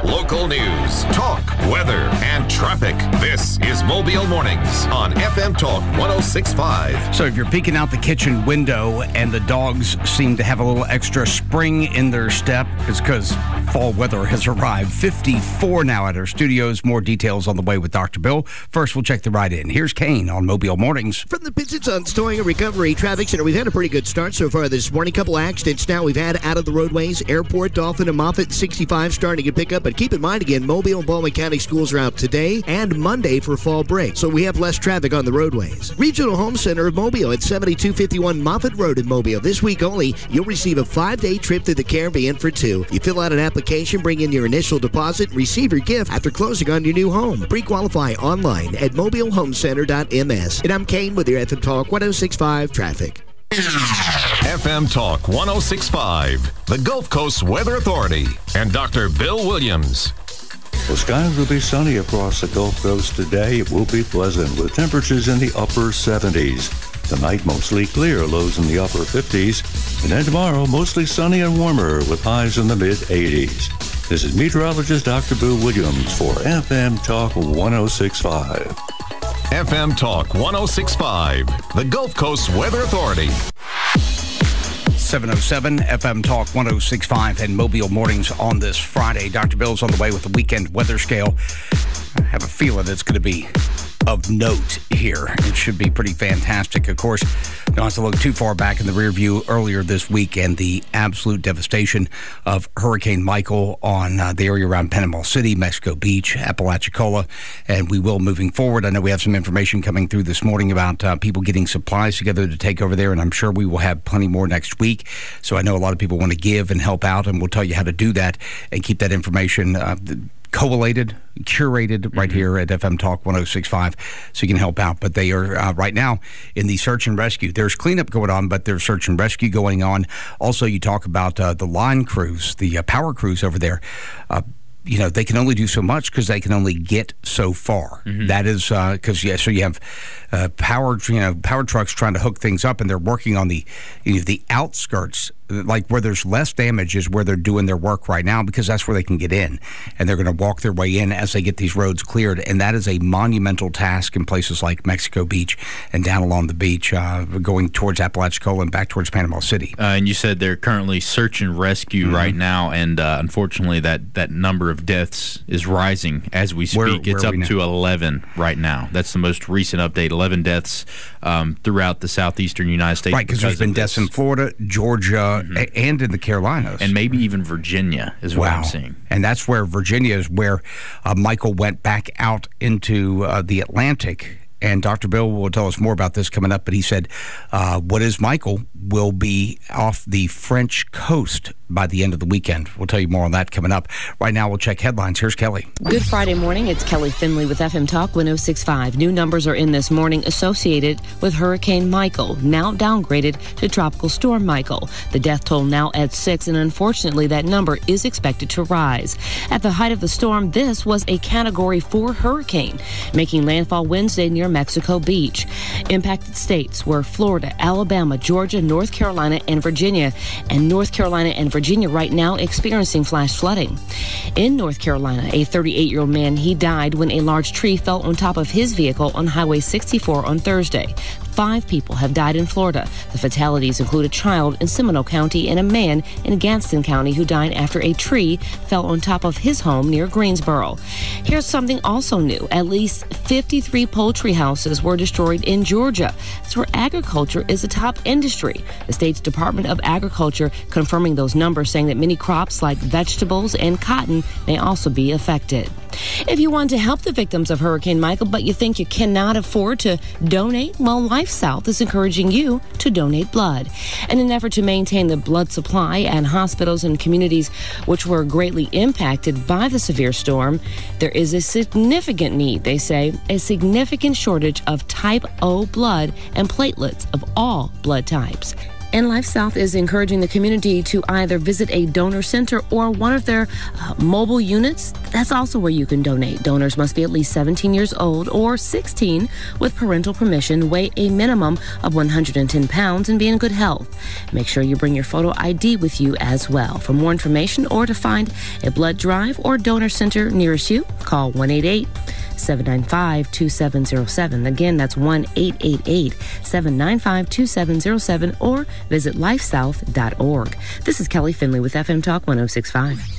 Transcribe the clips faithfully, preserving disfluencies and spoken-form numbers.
Local news, talk, weather, and traffic. This is Mobile Mornings on F M Talk one oh six point five. So if you're peeking out the kitchen window and the dogs seem to have a little extra spring in their step, it's because fall weather has arrived. fifty-four now at our studios. More details on the way with Doctor Bill. First, we'll check the ride in. Here's Kane on Mobile Mornings. From the Pits and Sons Towing and Recovery Traffic Center, we've had a pretty good start so far this morning. Couple accidents now we've had out of the roadways. Airport, Dolphin, and Moffett, sixty-five starting to pick up. But keep in mind, again, Mobile and Baldwin County schools are out today and Monday for fall break. So we have less traffic on the roadways. Regional Home Center of Mobile at seventy-two fifty-one Moffett Road in Mobile. This week only, you'll receive a five-day trip to the Caribbean for two. You fill out an application, bring in your initial deposit, and receive your gift after closing on your new home. Pre-qualify online at mobile home center dot m s. And I'm Kane with your F M Talk one oh six point five traffic. F M Talk one oh six point five, the Gulf Coast Weather Authority, and Doctor Bill Williams. Well, skies will be sunny across the Gulf Coast today. It will be pleasant with temperatures in the upper seventies. Tonight, mostly clear, lows in the upper fifties. And then tomorrow, mostly sunny and warmer with highs in the mid-eighties. This is meteorologist Doctor Bill Williams for F M Talk one oh six point five. F M Talk one oh six point five, the Gulf Coast Weather Authority. seven oh seven F M Talk one oh six point five and Mobile Mornings on this Friday. Doctor Bill's on the way with the weekend weather scale. I have a feeling it's going to be of note here. It should be pretty fantastic. Of course, don't have to look too far back in the rear view. Earlier this week and the absolute devastation of Hurricane Michael on uh, the area around Panama City, Mexico Beach, Apalachicola, and we will moving forward. I know we have some information coming through this morning about uh, people getting supplies together to take over there, and I'm sure we will have plenty more next week. So I know a lot of people want to give and help out, and we'll tell you how to do that and keep that information uh, collated, curated right mm-hmm. here at F M Talk one oh six point five so you can help out. But they are uh, right now in the search and rescue. There's cleanup going on, but there's search and rescue going on. Also, you talk about uh, the line crews, the uh, power crews over there. Uh, you know, they can only do so much because they can only get so far. Mm-hmm. That is because, uh, yeah, so you have uh, power, you know, power trucks trying to hook things up, and they're working on the, you know, the outskirts, like where there's less damage is where they're doing their work right now because that's where they can get in. And they're going to walk their way in as they get these roads cleared. And that is a monumental task in places like Mexico Beach and down along the beach, uh, going towards Apalachicola and back towards Panama City. Uh, and you said they're currently search and rescue mm-hmm. right now. And uh, unfortunately, that, that number of deaths is rising as we speak. Where, it's where up to eleven right now. That's the most recent update. eleven deaths um, throughout the southeastern United States. Right, because there's been deaths in Florida, Georgia, Mm-hmm. and in the Carolinas. And maybe even Virginia is what wow. I'm seeing. And that's where Virginia is where uh, Michael went back out into uh, the Atlantic. And Doctor Bill will tell us more about this coming up. But he said uh, what is Michael will be off the French coast by the end of the weekend. We'll tell you more on that coming up. Right now, we'll check headlines. Here's Kelly. Good Friday morning. It's Kelly Finley with F M Talk one oh six point five. New numbers are in this morning associated with Hurricane Michael, now downgraded to Tropical Storm Michael. The death toll now at six, and unfortunately, that number is expected to rise. At the height of the storm, this was a Category four hurricane, making landfall Wednesday near Mexico Beach. Impacted states were Florida, Alabama, Georgia, North Carolina, and Virginia. And North Carolina and Virginia right now experiencing flash flooding. In North Carolina, a thirty-eight-year-old man, he died when a large tree fell on top of his vehicle on Highway sixty-four on Thursday. Five people have died in Florida. The fatalities include a child in Seminole County and a man in Gadsden County who died after a tree fell on top of his home near Greensboro. Here's something also new. At least fifty-three poultry houses were destroyed in Georgia. That's where agriculture is a top industry. The state's Department of Agriculture confirming those numbers, saying that many crops like vegetables and cotton may also be affected. If you want to help the victims of Hurricane Michael, but you think you cannot afford to donate, well, Life South is encouraging you to donate blood. In an effort to maintain the blood supply at hospitals and communities which were greatly impacted by the severe storm, there is a significant need, they say, a significant shortage of type O blood and platelets of all blood types. And Life South is encouraging the community to either visit a donor center or one of their uh, mobile units. That's also where you can donate. Donors must be at least seventeen years old or sixteen with parental permission, weigh a minimum of one hundred ten pounds, and be in good health. Make sure you bring your photo I D with you as well. For more information or to find a blood drive or donor center nearest you, call one eight eight, seven nine five, two seven zero seven. Again, that's one eight eight eight, seven nine five, two seven zero seven or visit life south dot org. This is Kelly Finley with F M Talk one oh six point five.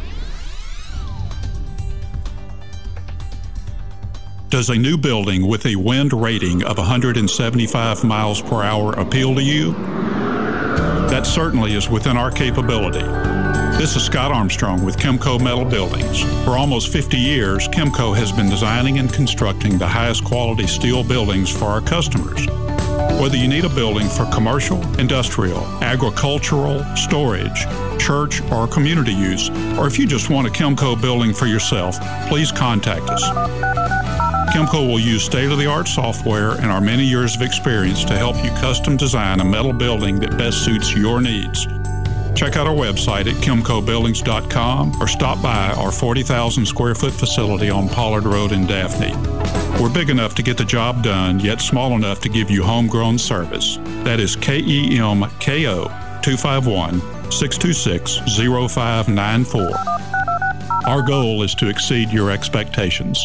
Does a new building with a wind rating of one hundred seventy-five miles per hour appeal to you? That certainly is within our capability. This is Scott Armstrong with Kimco Metal Buildings. For almost fifty years, Kimco has been designing and constructing the highest quality steel buildings for our customers. Whether you need a building for commercial, industrial, agricultural, storage, church, or community use, or if you just want a Kimco building for yourself, please contact us. Kimco will use state-of-the-art software and our many years of experience to help you custom design a metal building that best suits your needs. Check out our website at kimco buildings dot com or stop by our forty thousand square foot facility on Pollard Road in Daphne. We're big enough to get the job done, yet small enough to give you homegrown service. That is K E M K O two five one, six two six, zero five nine four. Our goal is to exceed your expectations.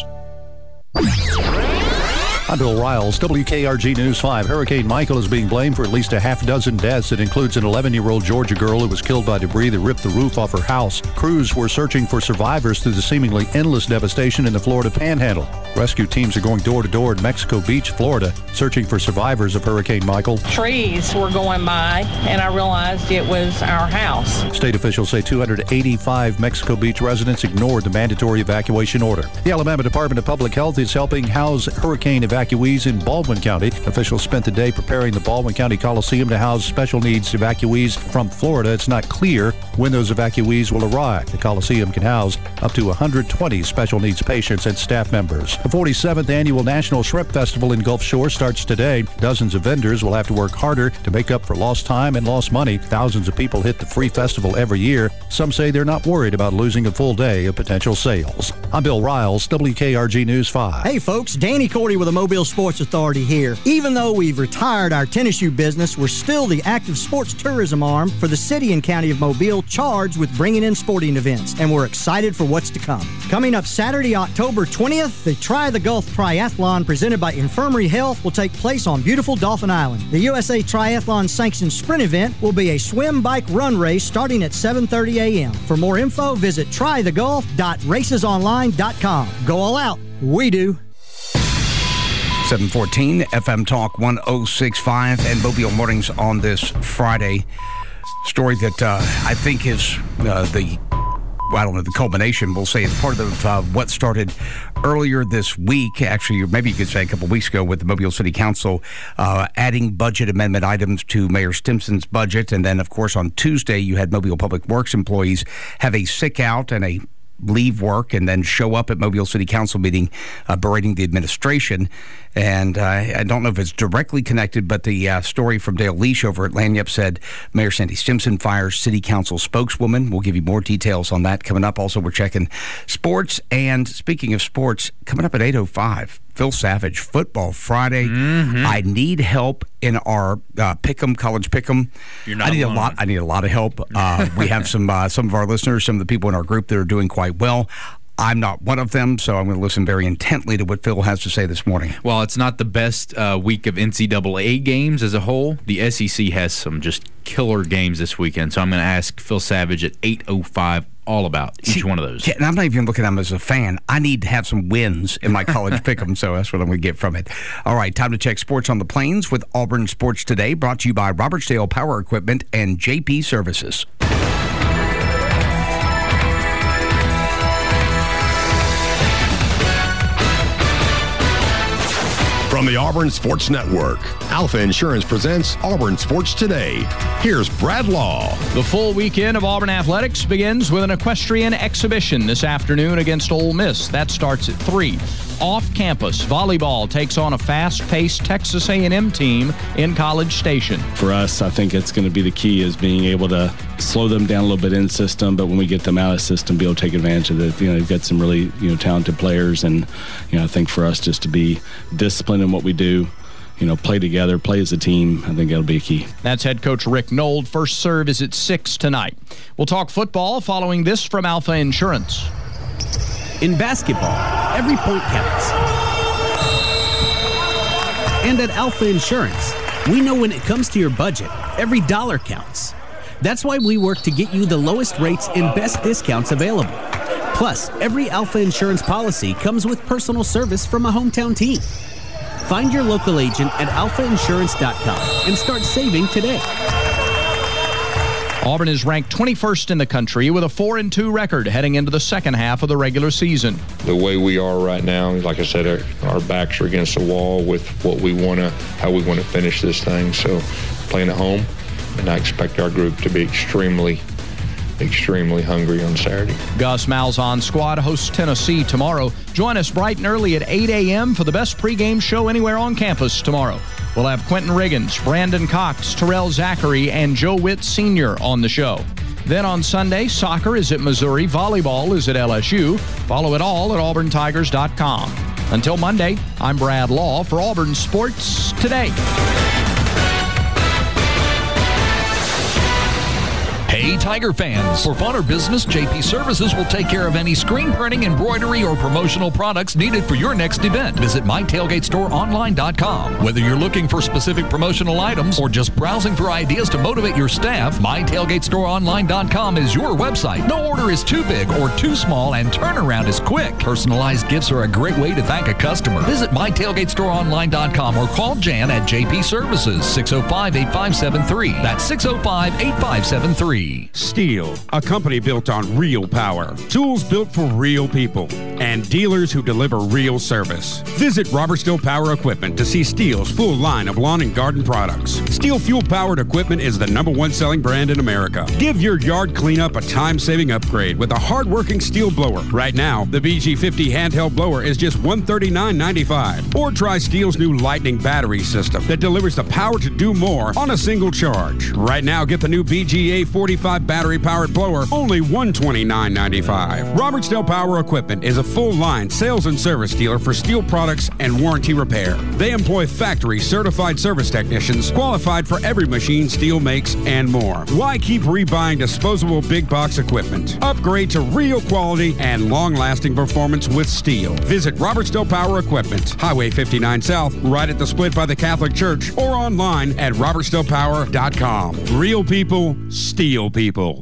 I'm Bill Riles, W K R G News five. Hurricane Michael is being blamed for at least a half dozen deaths. It includes an eleven-year-old Georgia girl who was killed by debris that ripped the roof off her house. Crews were searching for survivors through the seemingly endless devastation in the Florida Panhandle. Rescue teams are going door-to-door in Mexico Beach, Florida, searching for survivors of Hurricane Michael. Trees were going by, and I realized it was our house. State officials say two hundred eighty-five Mexico Beach residents ignored the mandatory evacuation order. The Alabama Department of Public Health is helping house hurricane evacuees in Baldwin County. Officials spent the day preparing the Baldwin County Coliseum to house special needs evacuees from Florida. It's not clear when those evacuees will arrive. The Coliseum can house up to one hundred twenty special needs patients and staff members. The forty-seventh Annual National Shrimp Festival in Gulf Shore starts today. Dozens of vendors will have to work harder to make up for lost time and lost money. Thousands of people hit the free festival every year. Some say they're not worried about losing a full day of potential sales. I'm Bill Riles, W K R G News five. Hey folks, Danny Cordy with the Mobile Sports Authority here. Even though we've retired our tennis shoe business, we're still the active sports tourism arm for the city and county of Mobile, charged with bringing in sporting events, and we're excited for what's to come. Coming up Saturday, October twentieth, the Try the Gulf Triathlon presented by Infirmary Health will take place on beautiful Dolphin Island. The U S A Triathlon sanctioned sprint event will be a swim, bike, run race starting at seven thirty a.m. For more info, visit try the gulf dot races online dot com. Go all out. We do. seven fourteen F M Talk one oh six point five and Mobile Mornings on this Friday. Story that uh, I think is uh, the, well, I don't know, the culmination, we'll say, is part of uh, what started earlier this week. Actually, maybe you could say a couple weeks ago with the Mobile City Council uh, adding budget amendment items to Mayor Stimson's budget. And then, of course, on Tuesday, you had Mobile Public Works employees have a sick out and a leave work and then show up at Mobile City Council meeting uh, berating the administration. And uh, I don't know if it's directly connected, but the uh, story from Dale Leash over at Lanyap said Mayor Sandy Stimson fires City Council spokeswoman. We'll give you more details on that coming up. Also, we're checking sports. And speaking of sports, coming up at eight oh five, Phil Savage, Football Friday. Mm-hmm. I need help in our uh, Pick'em, College Pick'em. You're not I need alone. a lot. I need a lot of help. Uh, we have some uh, some of our listeners, some of the people in our group that are doing quite well. I'm not one of them, so I'm going to listen very intently to what Phil has to say this morning. Well, it's not the best uh, week of N C double A games as a whole. The S E C has some just killer games this weekend, so I'm going to ask Phil Savage at eight oh five all about each See, one of those. Yeah, and I'm not even looking at them as a fan. I need to have some wins in my college pick'em, so that's what I'm going to get from it. All right, time to check sports on the Plains with Auburn Sports Today, brought to you by Robertsdale Power Equipment and J P Services. From the Auburn Sports Network, Alpha Insurance presents Auburn Sports Today. Here's Brad Law. The full weekend of Auburn athletics begins with an equestrian exhibition this afternoon against Ole Miss. That starts at three. Off campus, volleyball takes on a fast-paced Texas A and M team in College Station. For us, I think it's going to be the key is being able to slow them down a little bit in system, but when we get them out of system, be able to take advantage of it. You know, they've got some really, you know, talented players, and, you know, I think for us just to be disciplined in what we do, you know, play together, play as a team, I think that'll be a key. That's head coach Rick Nold. First serve is at six tonight. We'll talk football following this from Alpha Insurance. In basketball, every point counts. And at Alpha Insurance, we know when it comes to your budget, every dollar counts. That's why we work to get you the lowest rates and best discounts available. Plus, every Alpha Insurance policy comes with personal service from a hometown team. Find your local agent at alpha insurance dot com and start saving today. Auburn is ranked twenty-first in the country with a four and two record heading into the second half of the regular season. The way we are right now, like I said, our, our backs are against the wall with what we want to, how we want to finish this thing. So playing at home, and I expect our group to be extremely extremely hungry on Saturday. Gus Malzahn's squad hosts Tennessee tomorrow. Join us bright and early at eight a.m. for the best pregame show anywhere on campus tomorrow. We'll have Quentin Riggins, Brandon Cox, Terrell Zachary, and Joe Witt Senior on the show. Then on Sunday, soccer is at Missouri, volleyball is at L S U. Follow it all at auburn tigers dot com. Until Monday, I'm Brad Law for Auburn Sports Today. Hey, Tiger fans. For fun or business, J P Services will take care of any screen printing, embroidery, or promotional products needed for your next event. Visit my tailgate store online dot com. Whether you're looking for specific promotional items or just browsing for ideas to motivate your staff, my tailgate store online dot com is your website. No order is too big or too small, and turnaround is quick. Personalized gifts are a great way to thank a customer. Visit my tailgate store online dot com or call Jan at J P Services, six oh five, eight five seven three. That's six oh five, eight five seven three. Steel, a company built on real power, tools built for real people, and dealers who deliver real service. Visit Robertsdale Power Equipment to see Steel's full line of lawn and garden products. Steel fuel-powered equipment is the number one selling brand in America. Give your yard cleanup a time-saving upgrade with a hard-working Steel blower. Right now, the B G fifty handheld blower is just one hundred thirty-nine ninety-five. Or try Steel's new Lightning battery system that delivers the power to do more on a single charge. Right now, get the new B G A forty-five battery-powered blower, only one hundred twenty-nine ninety-five. Robertsdale Power Equipment is a full-line sales and service dealer for steel products and warranty repair. They employ factory-certified service technicians qualified for every machine Steel makes and more. Why keep rebuying disposable big-box equipment? Upgrade to real quality and long-lasting performance with Steel. Visit Robertsdale Power Equipment, Highway fifty-nine South, right at the split by the Catholic Church, or online at robertsdale power dot com. Real people, Steel people.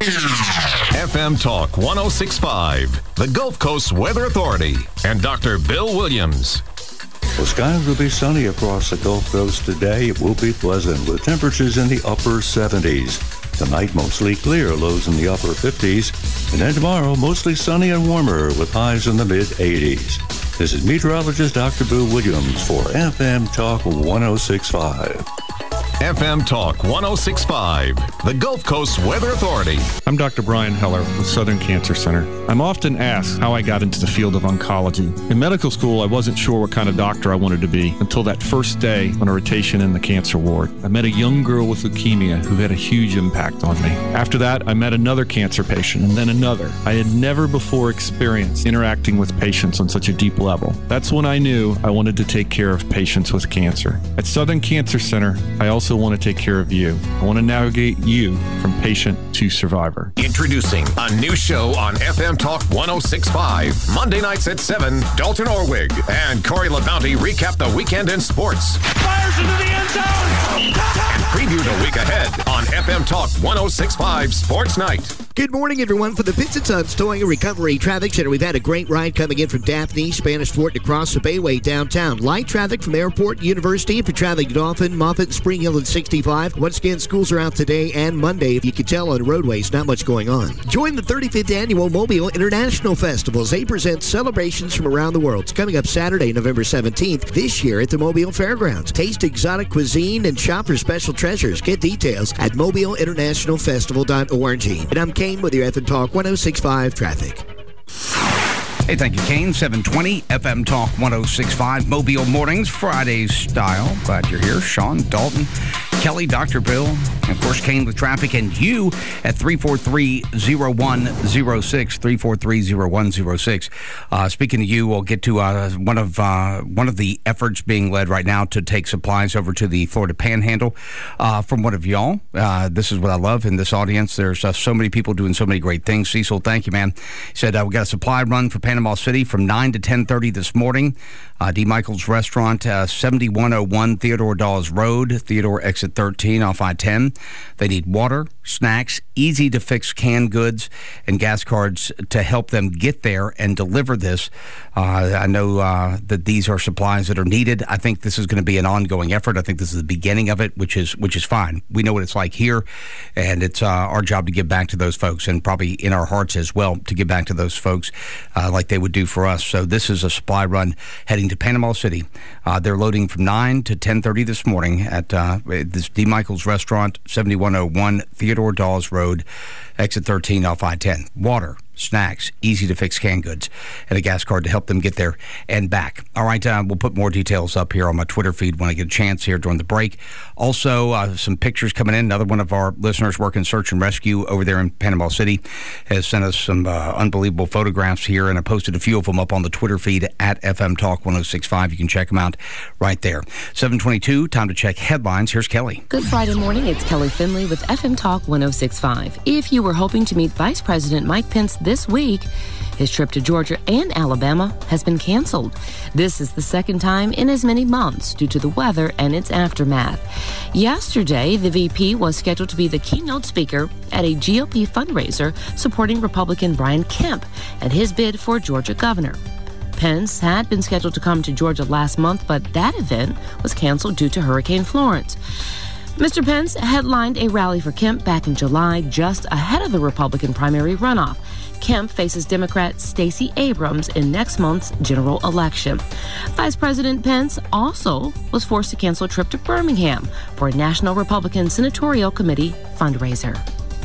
F M Talk one oh six point five, the Gulf Coast Weather Authority, and Doctor Bill Williams. Well, skies will be sunny across the Gulf Coast today. It will be pleasant with temperatures in the upper seventies. Tonight, mostly clear, lows in the upper fifties. And then tomorrow, mostly sunny and warmer with highs in the mid-eighties. This is meteorologist Doctor Bill Williams for F M Talk one oh six point five. F M Talk one oh six point five, the Gulf Coast Weather Authority. I'm Doctor Brian Heller with Southern Cancer Center. I'm often asked how I got into the field of oncology. In medical school, I wasn't sure what kind of doctor I wanted to be until that first day on a rotation in the cancer ward. I met a young girl with leukemia who had a huge impact on me. After that, I met another cancer patient and then another. I had never before experienced interacting with patients on such a deep level. That's when I knew I wanted to take care of patients with cancer. At Southern Cancer Center, I also want to take care of you. I want to navigate you from patient to survivor. Introducing a new show on F M Talk one oh six point five. Monday nights at seven, Dalton Orwig and Corey LaBounty recap the weekend in sports. Fires into the end zone! And preview the week ahead on F M Talk one oh six point five Sports Night. Good morning, everyone. For the Pitts and Sons Towing and Recovery Traffic Center, we've had a great ride coming in from Daphne, Spanish Fort, and across the Bayway downtown. Light traffic from Airport, University. If you're traveling to Dauphin, Moffett, Spring Hill, and sixty-five. Once again, schools are out today and Monday. If you can tell on the roadways, not much going on. Join the thirty-fifth Annual Mobile International Festival as they present celebrations from around the world. It's coming up Saturday, November seventeenth, this year at the Mobile Fairgrounds. Taste exotic cuisine and shop for special treasures. Get details at mobile international festival dot org. And I'm Kane with your F M Talk one oh six point five Traffic. Hey, thank you, Kane. seven twenty F M Talk one oh six point five, Mobile Mornings, Friday style. Glad you're here. Sean, Dalton, Kelly, Doctor Bill, and of course, Kane with traffic, and you at three four three, oh one oh six, three four three, oh one oh six. Uh, speaking of you, we'll get to uh, one of uh, one of the efforts being led right now to take supplies over to the Florida Panhandle uh, from one of y'all. Uh, this is what I love in this audience. There's uh, so many people doing so many great things. Cecil, thank you, man. He said, uh, we got a supply run for Panama City from nine to ten thirty this morning. Uh, D. Michael's Restaurant, uh, seventy-one oh one Theodore Dawes Road, Theodore exit thirteen off I ten. They need water, snacks, easy-to-fix canned goods, and gas cards to help them get there and deliver this. Uh, I know uh, that these are supplies that are needed. I think this is going to be an ongoing effort. I think this is the beginning of it, which is which is fine. We know what it's like here, and it's uh, our job to give back to those folks, and probably in our hearts as well to give back to those folks uh, like they would do for us. So this is a supply run heading to Panama City. Uh, they're loading from nine to ten thirty this morning at uh, this D. Michael's Restaurant, seventy-one oh one Theodore Dawes Road, exit thirteen off I ten. Water, snacks, easy-to-fix canned goods, and a gas card to help them get there and back. All right, uh, we'll put more details up here on my Twitter feed when I get a chance here during the break. Also, uh, some pictures coming in. Another one of our listeners working search and rescue over there in Panama City has sent us some uh, unbelievable photographs here, and I posted a few of them up on the Twitter feed at F M Talk one oh six point five. You can check them out right there. seven twenty-two, time to check headlines. Here's Kelly. Good Friday morning. It's Kelly Finley with F M Talk one oh six point five. If you were hoping to meet Vice President Mike Pence this week, his trip to Georgia and Alabama has been canceled. This is the second time in as many months due to the weather and its aftermath. Yesterday, the V P was scheduled to be the keynote speaker at a G O P fundraiser supporting Republican Brian Kemp and his bid for Georgia governor. Pence had been scheduled to come to Georgia last month, but that event was canceled due to Hurricane Florence. Mister Pence headlined a rally for Kemp back in July, just ahead of the Republican primary runoff. Kemp faces Democrat Stacey Abrams in next month's general election. Vice President Pence also was forced to cancel a trip to Birmingham for a National Republican Senatorial Committee fundraiser.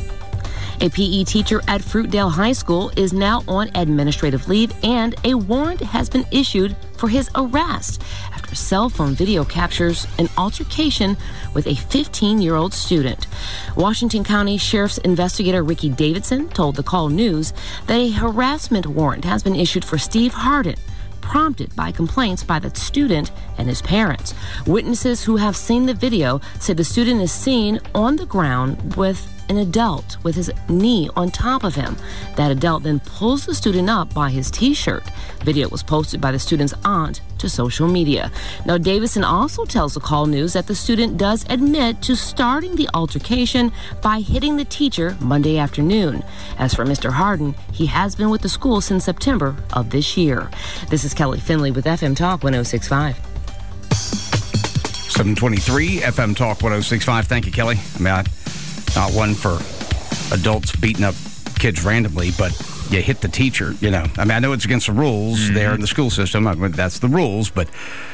A P E teacher at Fruitdale High School is now on administrative leave, and a warrant has been issued for his arrest after cell phone video captures an altercation with a fifteen-year-old student. Washington County Sheriff's investigator Ricky Davidson told the Call News that a harassment warrant has been issued for Steve Harden, prompted by complaints by the student and his parents. Witnesses who have seen the video said the student is seen on the ground with an adult with his knee on top of him. That adult then pulls the student up by his t-shirt. Video was posted by the student's aunt to social media. Now, Davison also tells the Call News that the student does admit to starting the altercation by hitting the teacher Monday afternoon. As for Mister Harden, he has been with the school since September of this year. This is Kelly Finley with F M Talk one oh six point five. seven twenty-three F M Talk one oh six point five. Thank you, Kelly. I mean, I, not one for adults beating up kids randomly, but you hit the teacher, you know. I mean, I know it's against the rules mm-hmm. there in the school system. I mean, that's the rules, but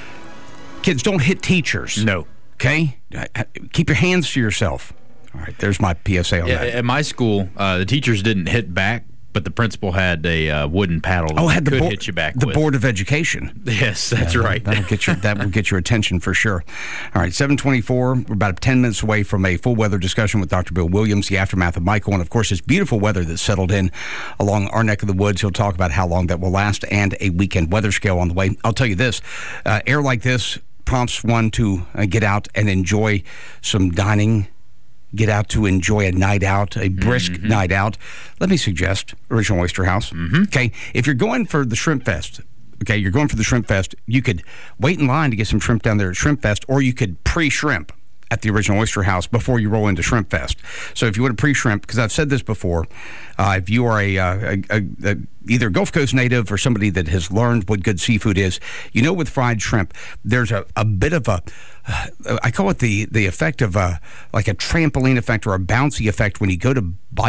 kids don't hit teachers. No. Okay? Keep your hands to yourself. All right, there's my P S A on yeah, that. At my school, uh, the teachers didn't hit back, but the principal had a uh, wooden paddle that oh, had the could bo- hit you back the with. Board of Education. Yes, that's yeah, right. That'll get your, that will get your attention for sure. All right, seven twenty-four. We're about ten minutes away from a full weather discussion with Doctor Bill Williams, the aftermath of Michael, and, of course, this beautiful weather that's settled in along our neck of the woods. He'll talk about how long that will last and a weekend weather scale on the way. I'll tell you this, uh, air like this prompts one to uh, get out and enjoy some dining, get out to enjoy a night out, a brisk mm-hmm. night out. Let me suggest Original Oyster House. Mm-hmm. Okay, if you're going for the Shrimp Fest, okay, you're going for the Shrimp Fest, you could wait in line to get some shrimp down there at Shrimp Fest, or you could pre-shrimp at the Original Oyster House before you roll into Shrimp Fest. So if you want to pre-shrimp, because I've said this before, uh, if you are a, a, a, a either Gulf Coast native or somebody that has learned what good seafood is, you know with fried shrimp, there's a, a bit of a, uh, I call it the, the effect of a, like a trampoline effect or a bouncy effect when you go to bite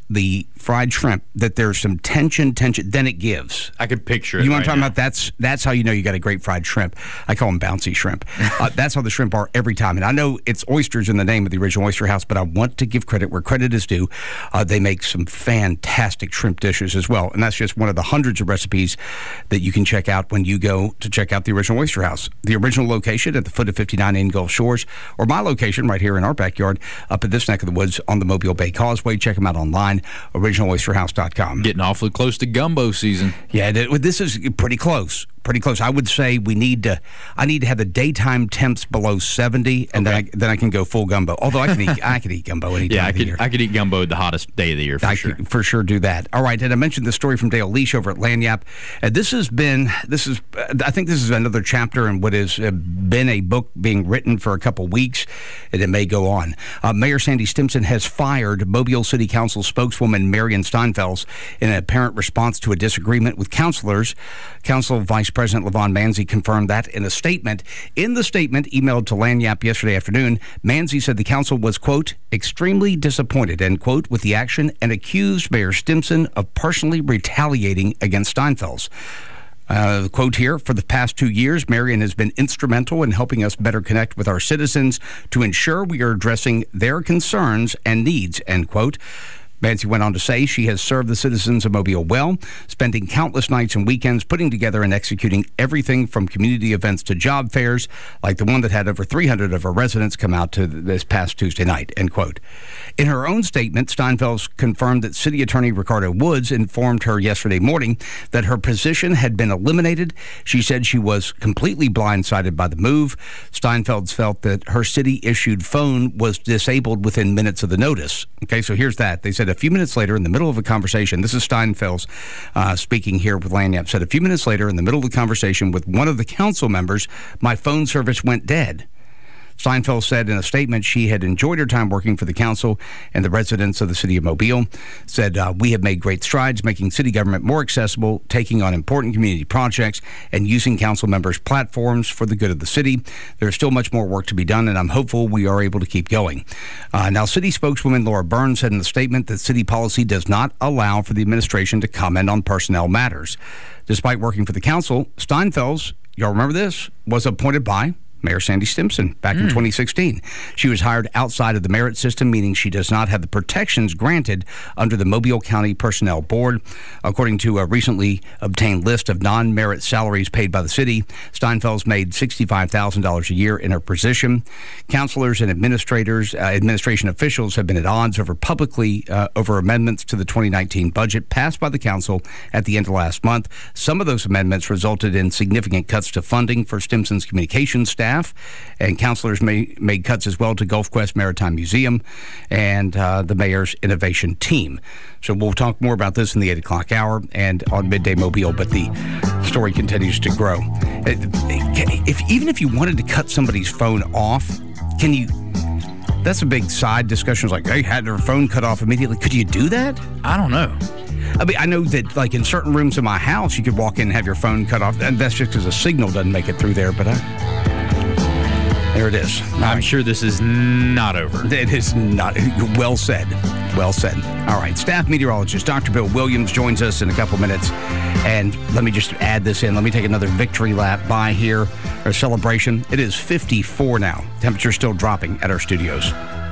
the fried shrimp that there's some tension, tension, then it gives. I could picture it. You want to right talk now. about that's that's how you know you got a great fried shrimp. I call them bouncy shrimp. uh, that's how the shrimp are every time. And I know it's oysters in the name of the original Oyster House, but I want to give credit where credit is due. Uh, they make some fantastic shrimp dishes as well. And that's just one of the hundreds of recipes that you can check out when you go to check out the original Oyster House. The original location at the foot of fifty-nine in Gulf Shores, or my location right here in our backyard up at this neck of the woods on the Mobile Bay Causeway. Check them out online, original oyster house dot com. Getting awfully close to gumbo season. Yeah, this is pretty close. Pretty close. I would say we need to. I need to have the daytime temps below seventy, and okay. then I, then I can go full gumbo. Although I can eat, I can eat gumbo any time yeah, I of the could. year. I could eat gumbo the hottest day of the year for I sure. Could for sure do that. All right, and I mentioned the story from Dale Leash over at Lagniappe. Uh, this has been. This is. Uh, I think this is another chapter in what has uh, been a book being written for a couple weeks, and it may go on. Uh, Mayor Sandy Stimpson has fired Mobile City Council spokeswoman Marion Steinfels in an apparent response to a disagreement with councilors. Council Vice President Levon Manzi confirmed that in a statement. In the statement emailed to Lagniappe yesterday afternoon, Manzi said the council was, quote, extremely disappointed, end quote, with the action and accused Mayor Stimpson of personally retaliating against Steinfels. Uh, the quote here, for the past two years, Marion has been instrumental in helping us better connect with our citizens to ensure we are addressing their concerns and needs, end quote. Manzi went on to say she has served the citizens of Mobile well, spending countless nights and weekends putting together and executing everything from community events to job fairs, like the one that had over three hundred of her residents come out to this past Tuesday night, end quote. In her own statement, Steinfels confirmed that City Attorney Ricardo Woods informed her yesterday morning that her position had been eliminated. She said she was completely blindsided by the move. Steinfels felt that her city-issued phone was disabled within minutes of the notice. Okay, so here's that. They said a few minutes later, in the middle of a conversation, this is Steinfels uh, speaking here with Lagniappe, said a few minutes later, in the middle of the conversation with one of the council members, my phone service went dead. Steinfels said in a statement she had enjoyed her time working for the council and the residents of the city of Mobile. Said, uh, we have made great strides making city government more accessible, taking on important community projects, and using council members' platforms for the good of the city. There's still much more work to be done, and I'm hopeful we are able to keep going. Uh, now, city spokeswoman Laura Burns said in the statement that city policy does not allow for the administration to comment on personnel matters. Despite working for the council, Steinfels, y'all remember this, was appointed by Mayor Sandy Stimpson back mm. in twenty sixteen. She was hired outside of the merit system, meaning she does not have the protections granted under the Mobile County Personnel Board. According to a recently obtained list of non-merit salaries paid by the city, Steinfels made sixty-five thousand dollars a year in her position. Councilors and administrators, uh, administration officials have been at odds over publicly uh, over amendments to the twenty nineteen budget passed by the council at the end of last month. Some of those amendments resulted in significant cuts to funding for Stimpson's communications staff. And councilors made, made cuts as well to Gulf Quest Maritime Museum and uh, the mayor's innovation team. So we'll talk more about this in the eight o'clock hour and on Midday Mobile, but the story continues to grow. If, even if you wanted to cut somebody's phone off, can you... That's a big side discussion. It's like, they had their phone cut off immediately. Could you do that? I don't know. I mean, I know that, like, in certain rooms in my house, you could walk in and have your phone cut off. And that's just because a signal doesn't make it through there, but I... There it is. I'm right. sure this is not over. It is not. Well said. Well said. All right. Staff meteorologist Doctor Bill Williams joins us in a couple minutes. And let me just add this in. Let me take another victory lap by here, our celebration. It is fifty-four now. Temperature still dropping at our studios.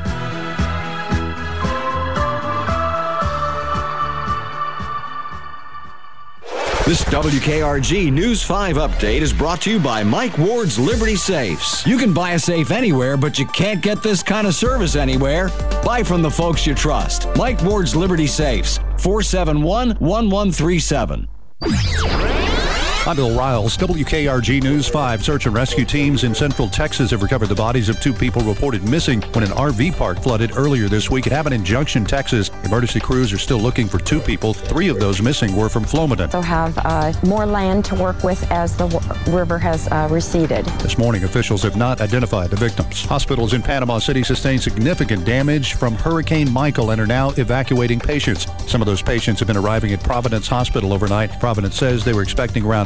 This W K R G News five update is brought to you by Mike Ward's Liberty Safes. You can buy a safe anywhere, but you can't get this kind of service anywhere. Buy from the folks you trust. Mike Ward's Liberty Safes, four seven one, one one three seven. I'm Bill Riles, W K R G News five. Search and rescue teams in Central Texas have recovered the bodies of two people reported missing when an R V park flooded earlier this week. It happened in Junction, Texas. Emergency crews are still looking for two people. Three of those missing were from Flomaton. They'll have uh, more land to work with as the w- river has uh, receded. This morning, officials have not identified the victims. Hospitals in Panama City sustained significant damage from Hurricane Michael and are now evacuating patients. Some of those patients have been arriving at Providence Hospital overnight. Providence says they were expecting around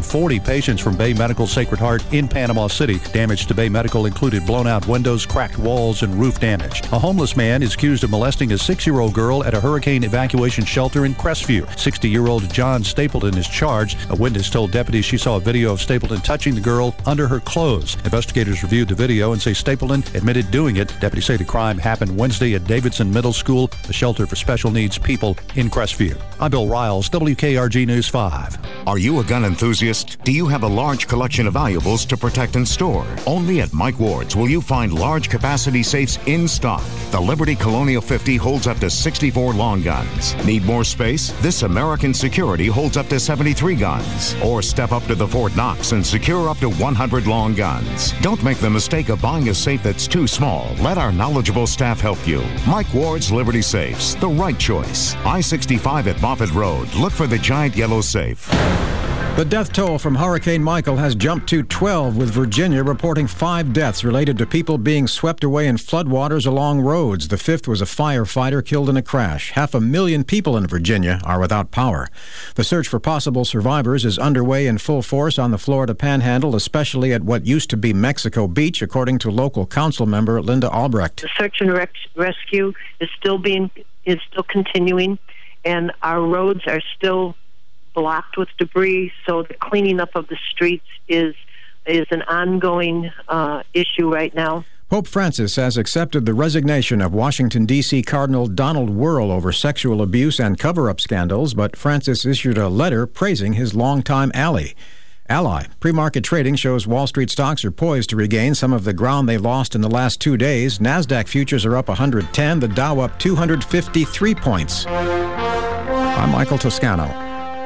forty patients from Bay Medical Sacred Heart in Panama City. Damage to Bay Medical included blown-out windows, cracked walls, and roof damage. A homeless man is accused of molesting a six-year-old girl at a hurricane evacuation shelter in Crestview. sixty-year-old John Stapleton is charged. A witness told deputies she saw a video of Stapleton touching the girl under her clothes. Investigators reviewed the video and say Stapleton admitted doing it. Deputies say the crime happened Wednesday at Davidson Middle School, a shelter for special needs people in Crestview. I'm Bill Riles, W K R G News five. Are you a gun enthusiast? Do you have a large collection of valuables to protect and store? Only at Mike Ward's will you find large capacity safes in stock. The Liberty Colonial fifty holds up to sixty-four long guns. Need more space? This American Security holds up to seventy-three guns. Or step up to the Fort Knox and secure up to one hundred long guns. Don't make the mistake of buying a safe that's too small. Let our knowledgeable staff help you. Mike Ward's Liberty Safes, the right choice. I sixty-five at Moffett Road. Look for the giant yellow safe. The death toll from Hurricane Michael has jumped to twelve, with Virginia reporting five deaths related to people being swept away in floodwaters along roads. The fifth was a firefighter killed in a crash. Half a million people in Virginia are without power. The search for possible survivors is underway in full force on the Florida Panhandle, especially at what used to be Mexico Beach, according to local council member Linda Albrecht. The search and rec- rescue is still being is still continuing, and our roads are still blocked with debris, so the cleaning up of the streets is is an ongoing uh, issue right now. Pope Francis has accepted the resignation of Washington, D C Cardinal Donald Wuerl over sexual abuse and cover-up scandals, but Francis issued a letter praising his longtime ally. Ally. Pre-market trading shows Wall Street stocks are poised to regain some of the ground they lost in the last two days. NASDAQ futures are up one hundred ten, the Dow up two hundred fifty-three points. I'm Michael Toscano.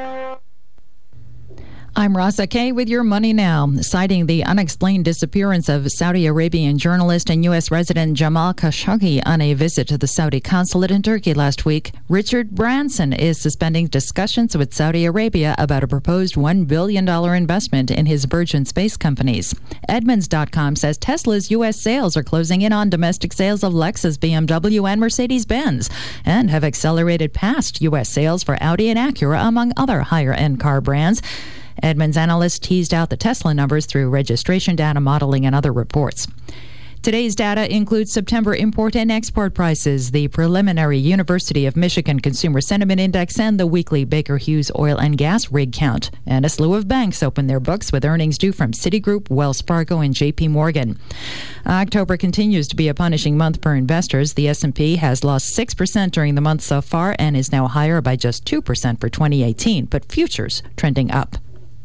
I'm Rasa Kay with your Money Now. Citing the unexplained disappearance of Saudi Arabian journalist and U S resident Jamal Khashoggi on a visit to the Saudi consulate in Turkey last week, Richard Branson is suspending discussions with Saudi Arabia about a proposed one billion dollars investment in his Virgin space companies. Edmunds dot com says Tesla's U S sales are closing in on domestic sales of Lexus, B M W, and Mercedes-Benz, and have accelerated past U S sales for Audi and Acura, among other higher-end car brands. Edmunds analysts teased out the Tesla numbers through registration data modeling and other reports. Today's data includes September import and export prices, the preliminary University of Michigan Consumer Sentiment Index, and the weekly Baker Hughes oil and gas rig count. And a slew of banks open their books with earnings due from Citigroup, Wells Fargo, and J P Morgan. October continues to be a punishing month for investors. The S and P has lost six percent during the month so far and is now higher by just two percent for twenty eighteen, but futures trending up.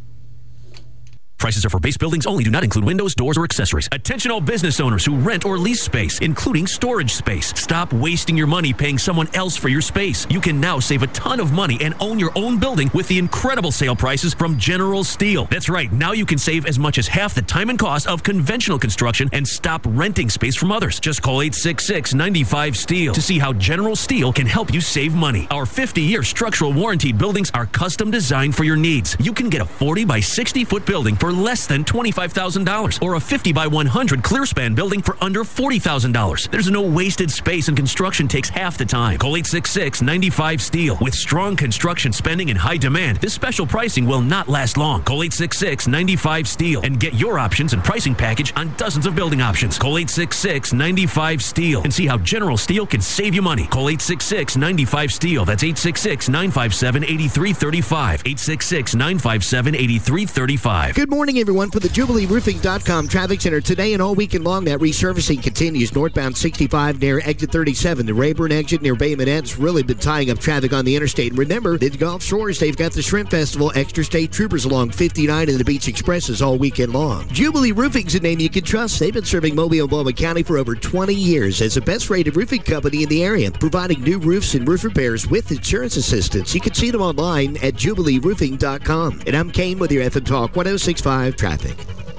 Prices are for base buildings only, do not include windows, doors, or accessories. Attention all business owners who rent or lease space, including storage space. Stop wasting your money paying someone else for your space. You can now save a ton of money and own your own building with the incredible sale prices from General Steel. That's right, now you can save as much as half the time and cost of conventional construction and stop renting space from others. Just call eight six six, nine five, STEEL to see how General Steel can help you save money. Our fifty-year structural warranty buildings are custom designed for your needs. You can get a forty by sixty foot building for less than twenty-five thousand dollars or a fifty by one hundred clear span building for under forty thousand dollars. There's no wasted space, and construction takes half the time. Call eight six six, nine five, STEEL. With strong construction spending and high demand, this special pricing will not last long. Call eight six six, nine five, STEEL and get your options and pricing package on dozens of building options. Call eight six six, nine five, STEEL and see how General Steel can save you money. Call eight six six, nine five, STEEL. That's eight six six, nine five seven, eight three three five. eight six six, nine five seven, eight three three five. Good morning, everyone. For the Jubilee Roofing dot com Traffic Center today and all weekend long, that resurfacing continues northbound sixty-five near exit thirty-seven. The Rayburn exit near Bay Minette's really been tying up traffic on the interstate. And remember, at the Gulf Shores, they've got the Shrimp Festival, extra state troopers along fifty-nine and the Beach Expresses all weekend long. Jubilee Roofing's a name you can trust. They've been serving Mobile and Baldwin County for over twenty years as the best rated roofing company in the area, providing new roofs and roof repairs with insurance assistance. You can see them online at Jubilee Roofing dot com. And I'm Kane with your F M Talk one oh six point five traffic.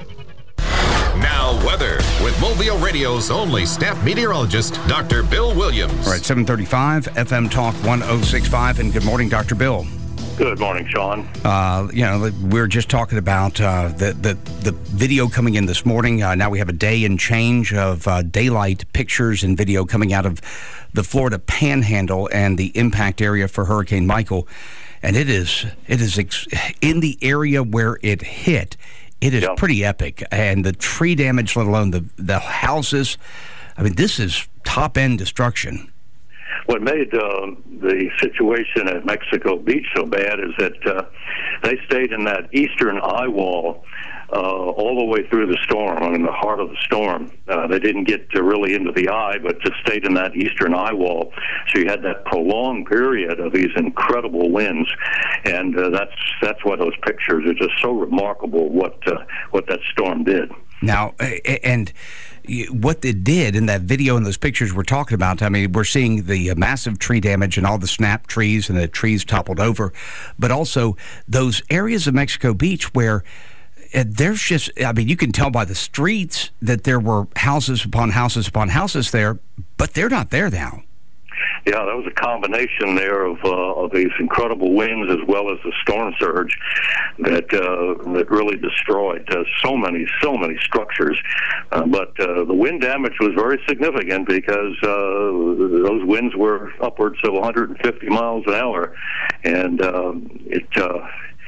Now, weather with Mobile Radio's only staff meteorologist, Doctor Bill Williams. All right, seven thirty-five, F M Talk one oh six point five, and good morning, Doctor Bill. Good morning, Sean. Uh, you know, we were just talking about uh, the, the the video coming in this morning. Uh, now we have a day and change of uh, daylight pictures and video coming out of the Florida Panhandle and the impact area for Hurricane Michael. and it is it is ex- in the area where it hit. It is yeah. pretty epic, and the tree damage, let alone the the houses. I mean, this is top end destruction. What made uh, the situation at Mexico Beach so bad is that uh, they stayed in that eastern eye wall uh, all the way through the storm, I mean, the heart of the storm. Uh, they didn't get to really into the eye, but just stayed in that eastern eye wall. So you had that prolonged period of these incredible winds, and uh, that's that's why those pictures are just so remarkable. What uh, what that storm did. Now, and what it did in that video and those pictures we're talking about, I mean, we're seeing the massive tree damage and all the snap trees and the trees toppled over, but also those areas of Mexico Beach where there's just, I mean, you can tell by the streets that there were houses upon houses upon houses there, but they're not there now. Yeah, that was a combination there of uh, of these incredible winds as well as the storm surge that uh, that really destroyed uh, so many so many structures. Uh, but uh, the wind damage was very significant because uh, those winds were upwards of one hundred fifty miles an hour, and uh, it. Uh,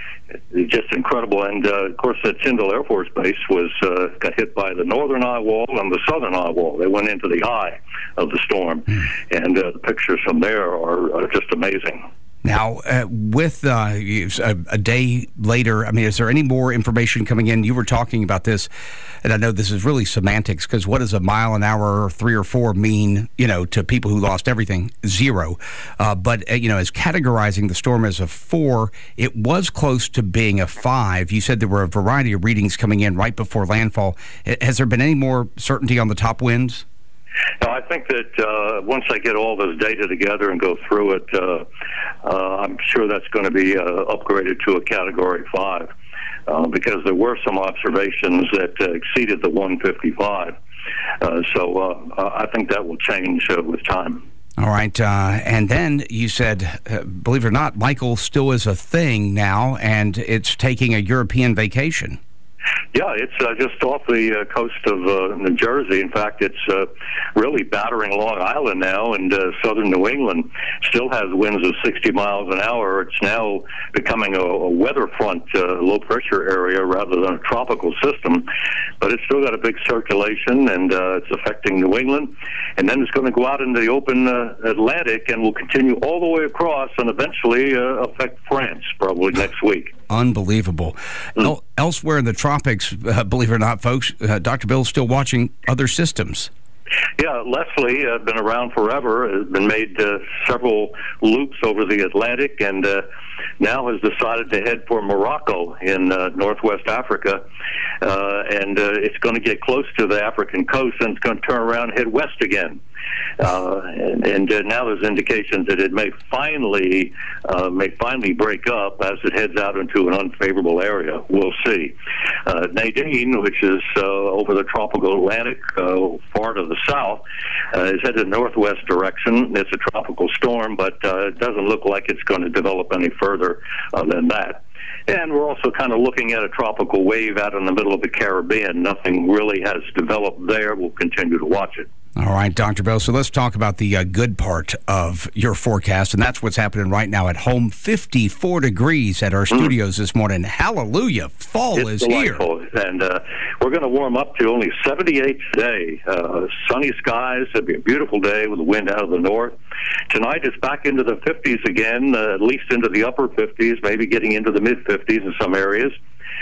It's just incredible, and uh, of course, that Tyndall Air Force Base was uh, got hit by the northern eye wall and the southern eye wall. They went into the eye of the storm, and uh, the pictures from there are, are just amazing. Now, uh, with uh, a, a day later, I mean, is there any more information coming in? You were talking about this, and I know this is really semantics, because what does a mile an hour or three or four mean, you know, to people who lost everything? Zero. Uh, but, uh, you know, as categorizing the storm as a four, it was close to being a five. You said there were a variety of readings coming in right before landfall. Has there been any more certainty on the top winds? No, I think that uh, once I get all this data together and go through it, uh, uh, I'm sure that's going to be uh, upgraded to a Category five uh, because there were some observations that uh, exceeded the one fifty-five. Uh, so uh, I think that will change uh, with time. All right. Uh, and then you said, uh, believe it or not, Michael still is a thing now, and it's taking a European vacation. Yeah, it's uh, just off the uh, coast of uh, New Jersey. In fact, it's uh, really battering Long Island now, and uh, southern New England still has winds of sixty miles an hour. It's now becoming a, a weather front, uh, low-pressure area rather than a tropical system. But it's still got a big circulation, and uh, it's affecting New England. And then it's going to go out into the open uh, Atlantic and will continue all the way across and eventually uh, affect France probably next week. Unbelievable. Mm. El- elsewhere in the tropics, uh, believe it or not, folks, uh, Doctor Bill's still watching other systems. Yeah, Leslie has uh, been around forever, has been made uh, several loops over the Atlantic, and uh, now has decided to head for Morocco in uh, northwest Africa. Uh, and uh, it's going to get close to the African coast, and it's going to turn around and head west again. Uh, and and uh, now there's indications that it may finally uh, may finally break up as it heads out into an unfavorable area. We'll see. Uh, Nadine, which is uh, over the tropical Atlantic, uh, far to the south, uh, is headed northwest direction. It's a tropical storm, but uh, it doesn't look like it's going to develop any further uh, than that. And we're also kind of looking at a tropical wave out in the middle of the Caribbean. Nothing really has developed there. We'll continue to watch it. All right, Doctor Bill. So let's talk about the uh, good part of your forecast, and that's what's happening right now at home. fifty-four degrees at our mm. studios this morning. Hallelujah. Fall it's is delightful. here. And uh, we're going to warm up to only seventy-eight today. Uh, sunny skies. It'll be a beautiful day with the wind out of the north. Tonight it's back into the fifties again, uh, at least into the upper fifties, maybe getting into the mid-fifties in some areas.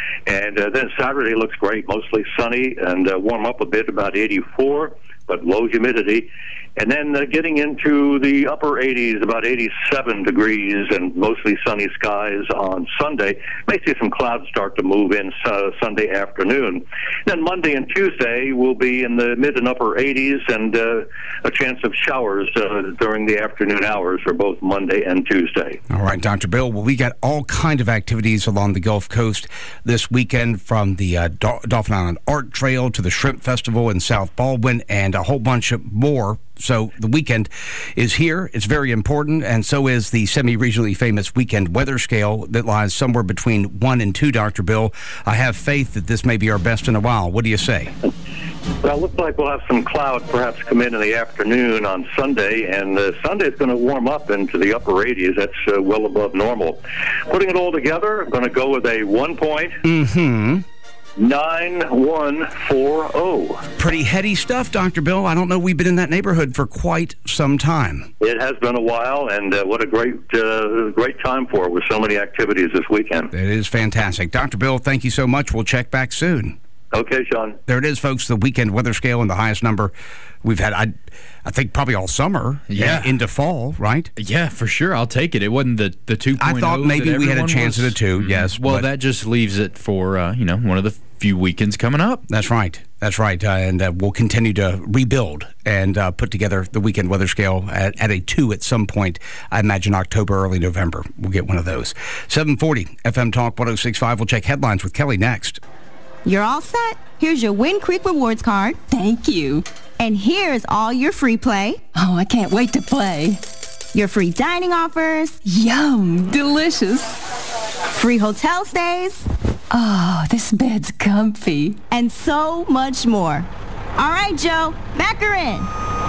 And uh, then Saturday looks great, mostly sunny, and uh, warm up a bit, about eighty-four, but low humidity. And then uh, getting into the upper eighties, about eighty-seven degrees, and mostly sunny skies on Sunday. May see some clouds start to move in uh, Sunday afternoon. Then Monday and Tuesday will be in the mid and upper eighties, and uh, a chance of showers uh, during the afternoon hours for both Monday and Tuesday. All right, Doctor Bill. Well, we got all kind of activities along the Gulf Coast this weekend, from the uh, Dol- Dolphin Island Art Trail to the Shrimp Festival in South Baldwin, and a whole bunch of more So the weekend is here. It's very important, and so is the semi-regionally famous weekend weather scale that lies somewhere between one and two, Doctor Bill. I have faith that this may be our best in a while. What do you say? Well, it looks like we'll have some cloud perhaps come in in the afternoon on Sunday, and uh, Sunday is going to warm up into the upper eighties. That's uh, well above normal. Putting it all together, I'm going to go with a one point. Mm-hmm. nine one four zero. Pretty heady stuff, Doctor Bill. I don't know. We've been in that neighborhood for quite some time. It has been a while, and uh, what a great uh, great time for it with so many activities this weekend. It is fantastic. Doctor Bill, thank you so much. We'll check back soon. Okay, Sean. There it is, folks, the weekend weather scale and the highest number we've had, I, I think, probably all summer. Yeah. Into fall, right? Yeah, for sure. I'll take it. It wasn't the, the two point oh. I thought maybe we had a chance was. at a two, Mm-hmm. yes. Well, but that just leaves it for, uh, you know, one of the few weekends coming up. That's right. That's right. Uh, and uh, we'll continue to rebuild and uh, put together the weekend weather scale at, at a two at some point. I imagine October, early November. We'll get one of those. seven forty F M Talk one oh six point five. We'll check headlines with Kelly next. You're all set. Here's your Win Creek Rewards card. Thank you. And here's all your free play. Oh, I can't wait to play. Your free dining offers. Yum, delicious. Free hotel stays. Oh, this bed's comfy. And so much more. All right, Joe, back her in.